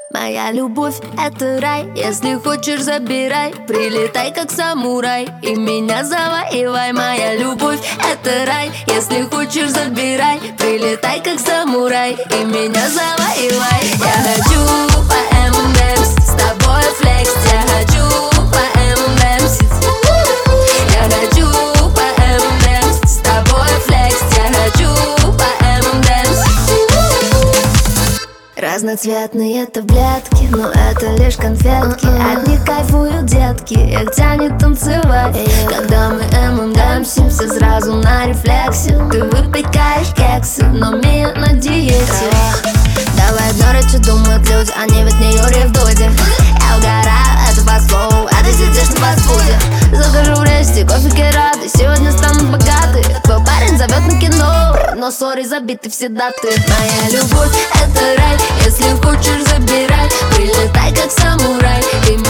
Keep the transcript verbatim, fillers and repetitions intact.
Моя любовь — это рай. Если хочешь, забирай. Прилетай, как самурай, и меня завоевай. Моя любовь — это рай. Если хочешь, забирай. Прилетай, как самурай, и меня завоевай. Я хочу по эм энд эмс с тобой флекс. Я хочу по эм энд эмс. Я хочу по эм энд эмс с тобой флекс. Я хочу по эм энд эмс. Разноцветные таблетки, но это лишь конфетки. От них кайфуют детки, их тянет танцевать. Когда мы эм энд эмсимся сразу на рефлексе. Ты выпекаешь кексы, но Мия на диете. Давай игнорить, что думают люди, они ведь не Юрий в Дуде. Я угораю, это фастфуд, а ты сидишь на фастфуде. Закажу в ресте кофе Кераты, сегодня станут богаты. Твой парень зовет на кино, но сори, забиты все даты. Моя любовь — это рай. Если хочешь, забирай. Прилетай, как самурай, и